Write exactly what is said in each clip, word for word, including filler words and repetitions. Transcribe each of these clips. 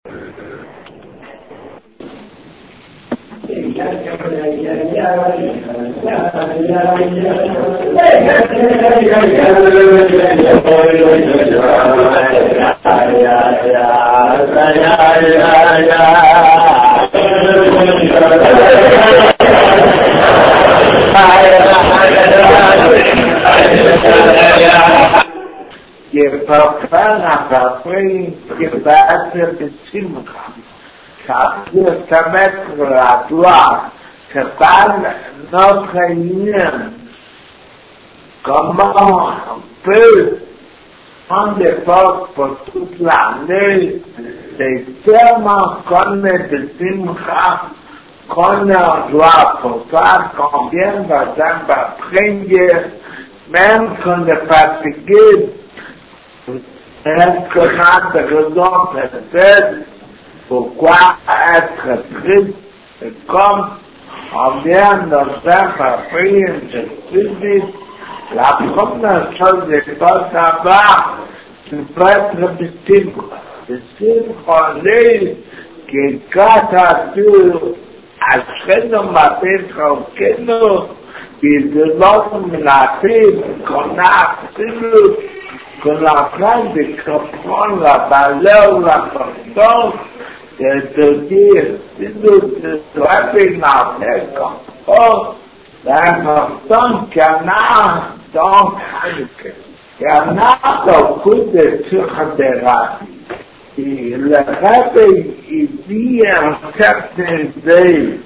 יפרפן הפרפרים כבעצר בשמחה, כאשר כמת רדוע, כבעל נוחיים, comment on peut prendre l'effort pour toute l'année, c'est tellement qu'on est de simcha, qu'on a un joie pour ça, qu'on vient par exemple à prier, même qu'on est fatigué, est-ce qu'on a de raison peut-être pourquoi être triste, comme on vient de faire par prier, je suis dit, la première chose c'est pas savoir, tu peux être victime. Victime, on est que quand tu achètes ma paix tranquille, et de l'autre la paix qu'on a appris, qu'on est en train de comprendre la valeur, l'importance, de te dire, si tu dois faire ma paix comme l'important qu'il y en a dans Hanukkah. Il y en a beaucoup de psychothérapie. Et le Rabbi, il dit un certain veille.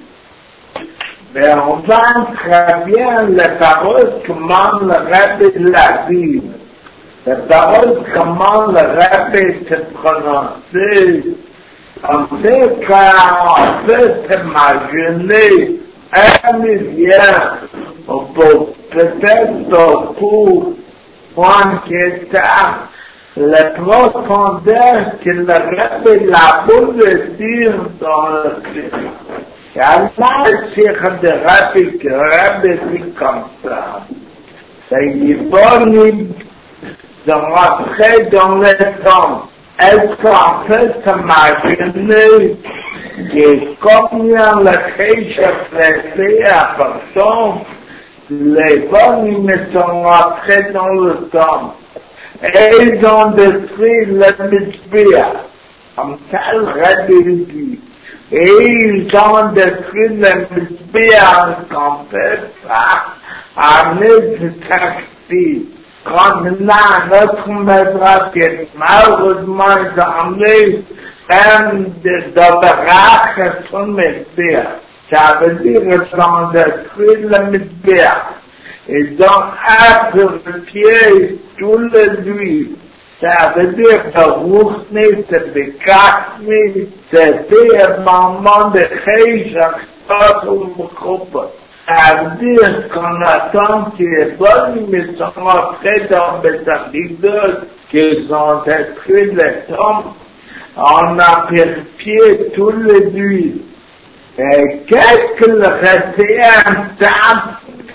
Mais on voit très bien les paroles comment le Rabbi la dit. Les paroles comment le Rabbi se prononce. On sait qu'on peut s'imaginer un milliard, on peut peut-être beaucoup moins que ça, la profondeur que le Rabbi l'a voulu dire dans le Christ. Il y a là un de Rabbi que le Rabbi dit comme ça. C'est bon de rentrer dans le temps. Est-ce qu'on peut s'imaginer que combien le Christ pressé à personne, les bonnes ils sont rentrés dans le temps. Et ils ont détruit le Mitzvah, comme ça le Rabbi dit. Et ils ont détruit le Mitzvah qu'on peut pas amener de sacrifice. Comme là, notre maître qui est malheureusement amené même de d'opérer que son Mitzvah. Ça veut dire qu'ils ont détruit le Mitzvah. Ils ont appliqué tout le nuit. Ça veut dire que Rouchni, c'est des Kachni, c'était un moment de Chaysh, un groupe. Ça veut dire qu'on attend que les bonnes, mais sont rentrés dans les Abidus, qu'ils ont détruit les tombes. On a purifié tous les nuits. Et qu'est-ce que le restait un temps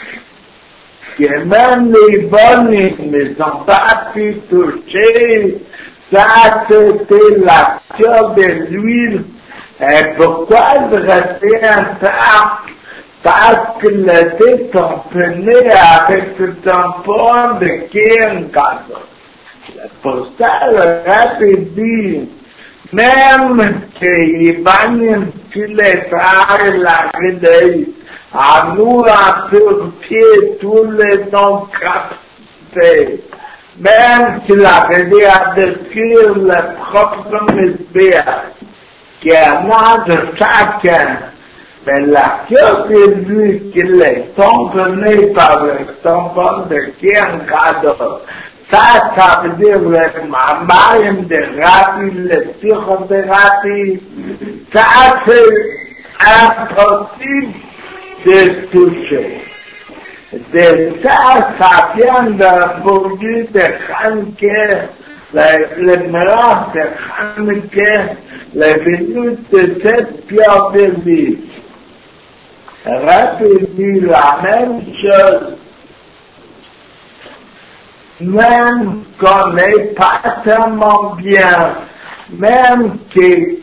que même les bonnes ne sont pas pu toucher, ça c'était l'action de l'huile. Et pourquoi il restait un temps? Parce que l'été tamponnait avec ce tampon de Kiengado. Pour ça, le Rabbi dit, même qu'ils bagnent tous les frères la réveille, à nous à purifier tous les noms captés, même qu'il a aidé à détruire le propre Mitzvah, qu'il y en a de chacun, mais la chose est lui qu'il est tamponné par le tampon de Kiengado. Ça, ça veut dire le mamayim de Rabbi, le psychothérapie. Ça, c'est impossible de toucher. De ça, ça vient d'un produit de Hanouka, le, le mélange de Hanouka, le venu de cette pierre de vie. Rabbi dit la même chose. Même qu'on n'est pas tellement bien, même que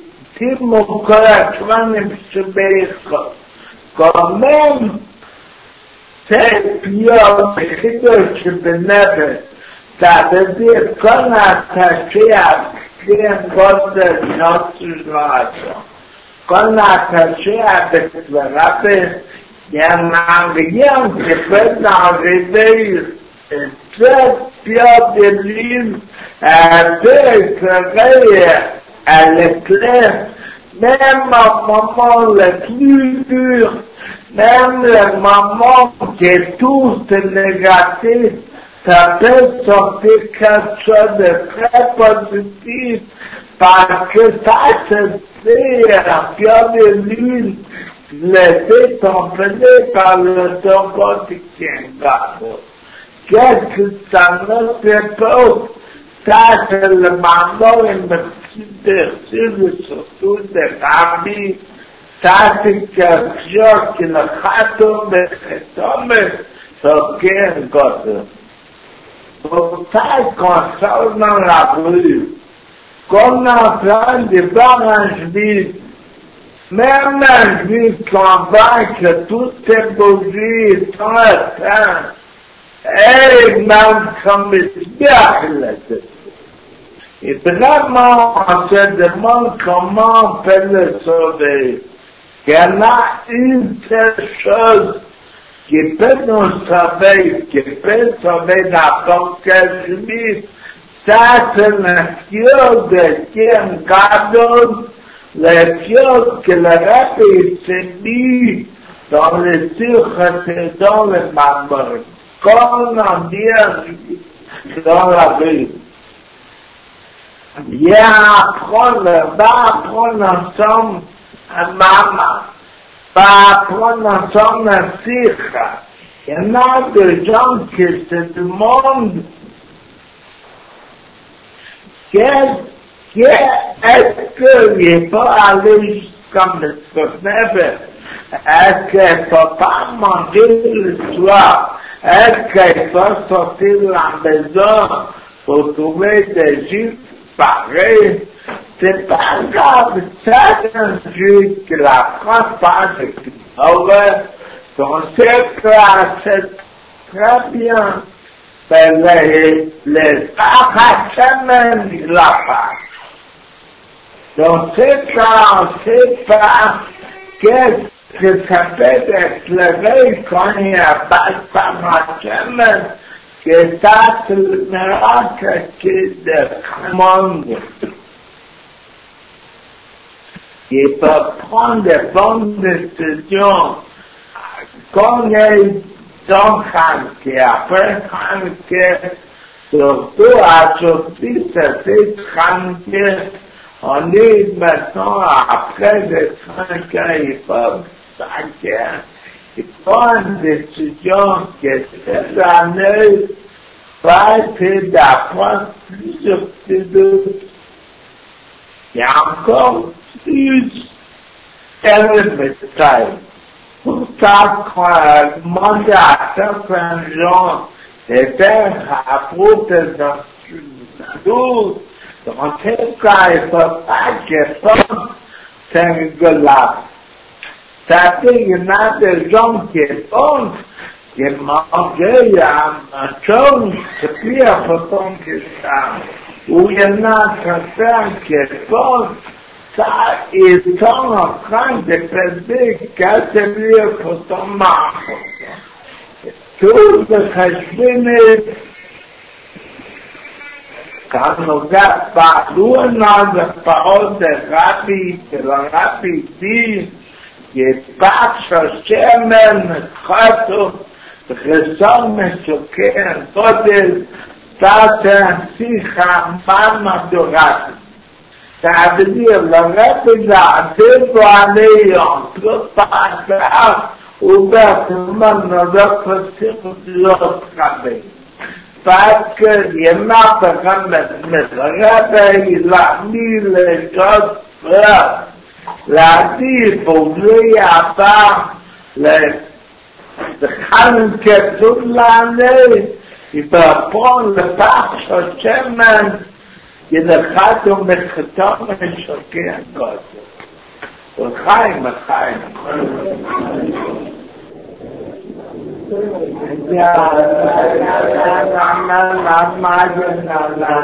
עושים כל הכוונים שבאיכות. quand même, c'est pire écriture שבנפש, ça veut dire qu'on a attaché à créer un code de notre génération. Qu'on a attaché avec le rappel, il y en a rien qui peut arriver, très pire de l'île, un peu éclairé à l'éclair, même au moment le plus dur, même le moment qui est tout négatif, ça peut sortir quelque chose de très positif, parce que ça se fait à Pierre de Lune, laissé tomber par le tombeau de Kiengado. Qu'est-ce que ça nous époque? Ça, c'est le mandat et le petit surtout des rabbis. Ça, c'est quelque chose qui le château de tombe sur Kiengado. Pour ça, concernant la rue, qu'on est en train de voir un juif, même un juif convainc que toutes ces bougies sont éteintes, et même comme il dit, et vraiment, on se demande comment on peut le sauver. Il y en a une seule chose qui peut nous sauver, qui peut sauver n'importe quel juif, ça c'est le fiole de Kiengado, le fiole que le rabbi s'est mis dans les surfaces, dans le marbre, comme on dit dans la rue. Il apprendre, va apprendre ensemble à maman, va apprendre ensemble à sikha. Il y en a des gens qui se demandent qu'est-ce qu'il faut aller jusqu'à le Nefesh? Est-ce qu'il ne faut pas manger le soir? Est-ce qu'il faut sortir de la maison pour trouver des juifs pareils? C'est pas grave, ça c'est un juif qui la prend pas de Kippour, on sait que c'est très bien. Les, les Arachemem, il l'a pas. Donc, c'est ça, on ne sait pas qu'est-ce que ça peut éclairer quand il y a pas de Arachemem, que ça, c'est le miracle qui est de monde. Il peut prendre de bonnes décisions quand il y a donc, et après, surtout à Sophie, c'était tranquille. On est maintenant après les cinq ans, il faut cinq ans. Il faut une décision que cette année va être d'apprendre plusieurs choses. Il y a encore plus élémentaire. Pour ça, quand elle demandait à certains gens de faire à propos de notre dans ce cas, il ne faut pas qu'ils pensent c'est rigolade. Ça fait qu'il y en a des gens qui pensent qu'ils mangeaient un chose, c'est pire pour que ça. Ou il y en a certains qui pensent ça, ils sont en train de peser quelque mieux pour ton marbre. Tout le résumé, quand on regarde partout dans la parole de Rabbi, que le Rabbi dit, qu'il pas chercher même château, ressemble sur qu'un côté, ça c'est ainsi qu'un de Rabbi. Ça veut dire, le Rabbi a dévoilé entre par ouvertement notre sur l'autre Rabbi. Parce qu'il y en a pas mais le Rabbi, il a mis les choses là. La dit, pour lui, à part le Hanouka toute l'année, il peut prendre le parche au chemin, et le château de Khatam et choquer un côté. בחיים, בחיים. Ya la la la la la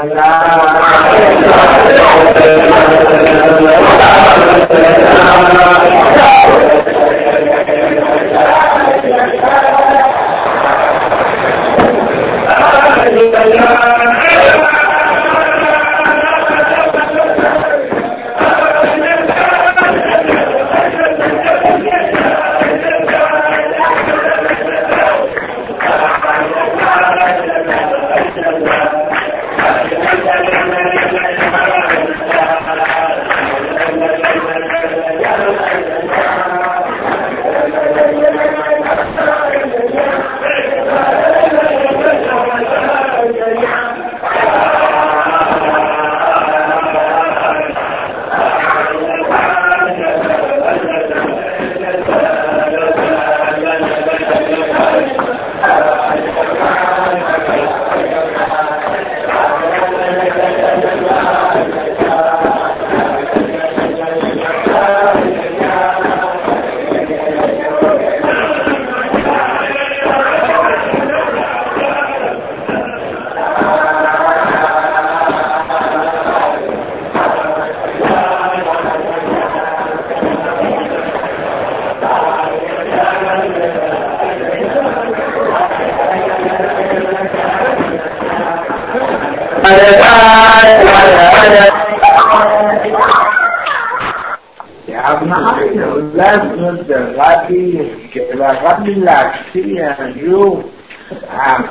Rabbi Lakshmi un jour un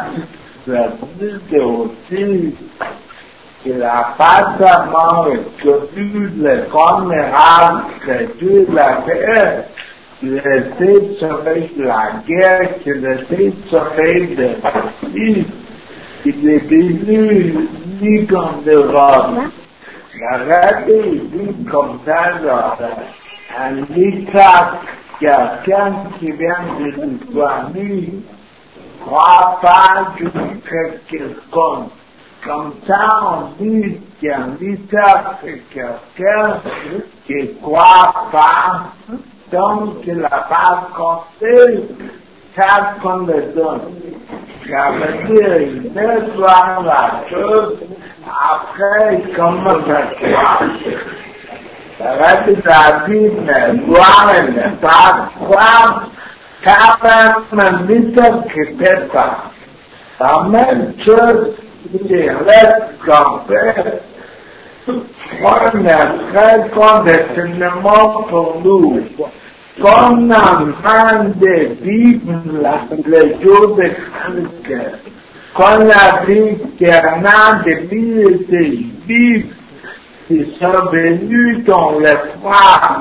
khat de aussi qu'il a pas seulement connu le grand miracle que Dieu l'a fait, qu'il était sauvé de la guerre, qu'il était sauvé de la vie, qu'il est venu ni comme d'Europe. La Rabbi dit comme ça, un miracle. Quelqu'un qui vient de nous soigner ne croit pas jusqu'à quelqu'un. Comme ça, on dit qu'un leader, c'est quelqu'un qui ne croit pas, donc il n'a pas compté ça qu'on le donne. Ça veut dire, il veut voir la chose, après, comment ça se passe. Rabbi David ne doit ne pas croire qu'à même leader qui ne peut pas. La même chose qui reste qu'on fait, on est très conditionnellement pour nous. Qu'on a de vivre le jour de Hanouka, qu'on a dit qu'il y en a des milliers de juifs qui sont venus dans le froid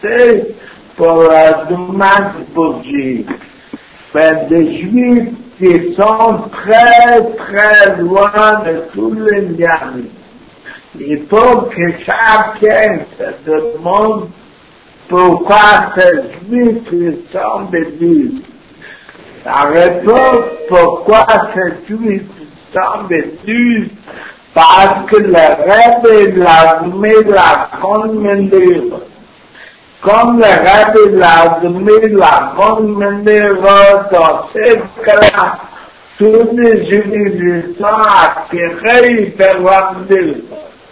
pour la demande pour Dieu. Mais des juifs qui sont très très loin de tous les liens. Il faut que chacun se demande pourquoi ces juifs sont venus. La réponse pourquoi ces juifs sont venus, parce que le Rebbe l'a donné la grande mesure. Comme le Rebbe l'a donné la grande mesure dans ce cas-là, tous les juifs sont attirés vers la mesure.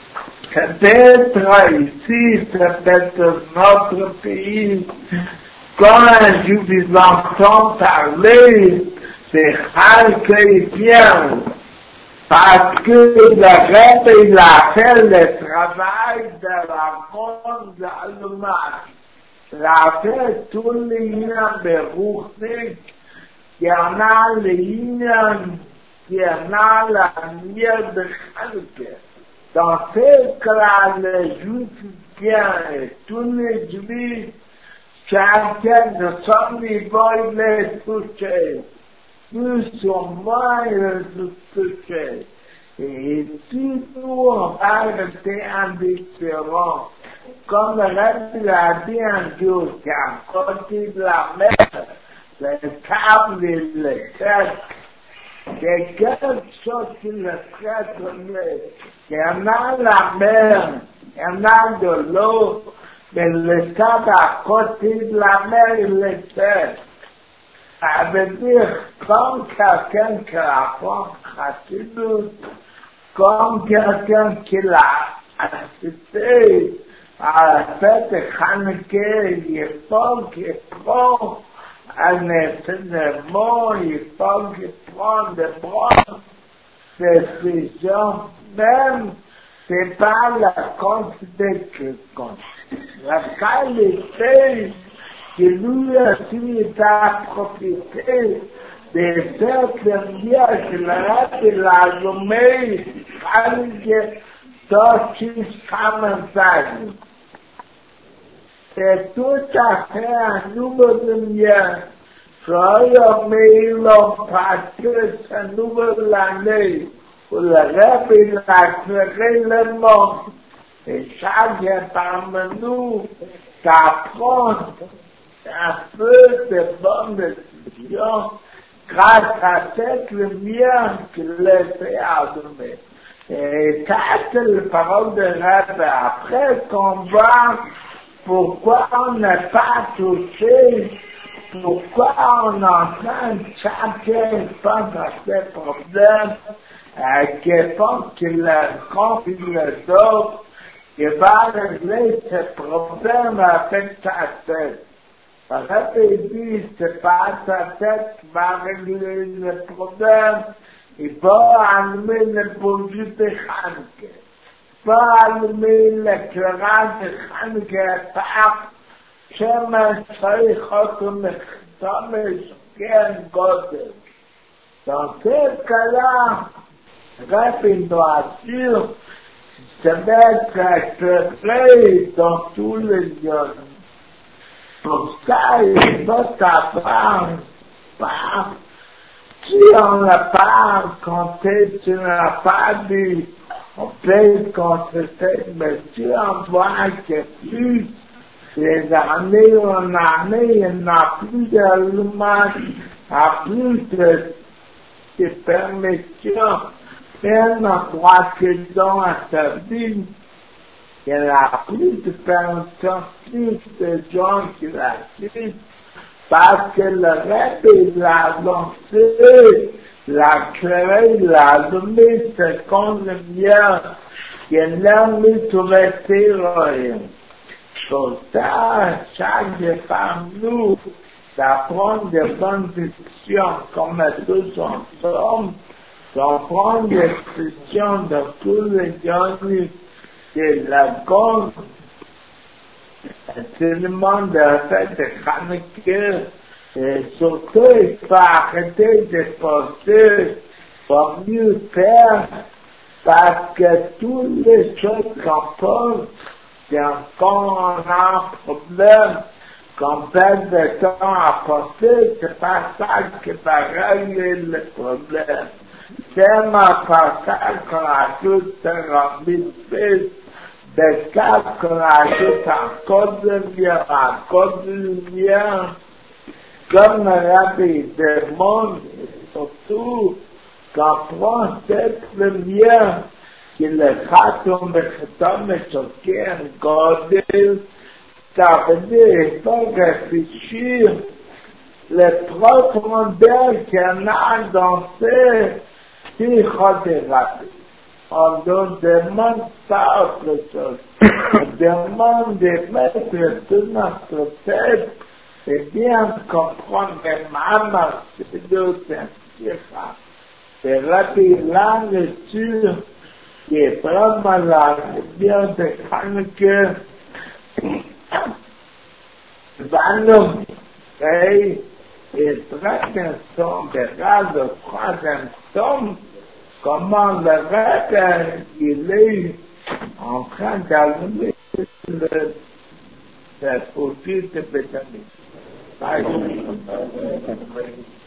Peut-être ici, peut-être notre pays, quand un juif entend parler, c'est rare qu'il vienne. Parce que le Rebbe, il a fait le travail de la grande allumage. Il a fait tous les liens de Rouchnik, il y en a les liens, il y en a la lumière de Hanouka. Dans ce cas-là, les Juifs viennent et tous les Juifs, chacun de son niveau, il est touché. Plus ou moins, il est touché. Et si nous, on va rester indifférents, comme le Rebbe l'a dit un jour, qu'à côté de la mer, les câbles et les têtes, c'est quelque chose qui le traite mieux. Il y en a la mer, il y en a de l'eau, mais le stade à côté de la mer, il était. Ça veut dire, comme quelqu'un qui rapporte Chassidut, comme quelqu'un qui l'a assisté à la fête de Hanouka, il faut qu'il prenne un enseignement, il faut qu'il prenne de bonnes décisions, même c'est pas la quantité qui compte. La qualité que lui aussi a profité de cette lumière que le la journée Hanouka sorti commentaire. C'est tout à fait un nouveau lumière. Soyons meilleurs parce que c'est nouvelle année où le rêve il a créé le monde. Et chacun parmi nous t'apprend un peu de bonnes décisions grâce à cette lumière qu'il laisse allumer. Et ça, c'est la parole de rêve. Après qu'on voit pourquoi on n'est pas touché, pourquoi on est en train de chacun pense à ses problèmes, euh, qui pense qu'il rencontre les autres, qui va régler ses problèmes avec sa tête. Le rêve dit, c'est pas sa tête qui va régler les problèmes. Il faut allumer le bougie de Hanouka. Il faut allumer l'éclairage de Hanouka par chemin Shaykhot Mechtam et Shken Godel. Dans ce cas-là, Rabbi doit dire, se mettre éclairé dans tous les lieux. Pour ça, il faut savoir par si on n'a pas compté, tu n'as pas dit, on peut compter, mais si on voit que plus les années en année, il n'y a plus d'allumage, il n'y a plus de, de permission, même en trois saisons à sa vie, il n'y a plus de permission, plus de gens qui la suivent. Parce que le rêve, il a lancé, la créé, il a allumé seconde lumière, qui n'a mis tout rester rien. Pour ça, chaque parmi nous, d'apprendre des bonnes décisions, comme tous ensemble, d'apprendre des décisions de tous les journées de la cause. Seulement de la fête de Hanouka, et surtout il faut arrêter de penser pour mieux faire, parce que toutes les choses qu'on pose, quand on a un problème, qu'on perd de temps à penser, c'est pas ça qui va régler le problème. C'est ma pas ça qu'on ajoute un rempli de paix. Des cas qu'on ajoute en code de lumière, en code de lumière, comme le rabbi demande, surtout qu'on prend cette lumière, qui le khatom bechetom et choquer godel, ça veut dire, il faut réfléchir les profondeurs qu'il y en a dans ces sikhot de rabbi. On ne demande pas autre chose. On demande de mettre toute notre tête et bien comprendre que maman, c'est deux sikhot. C'est Rabbi la lecture qui est vraiment la lumière de Hanouka. Vanum, et il traite un somme de rade, le troisième somme, comment le rêve, il est en train d'allumer le, le produit de Béthanie.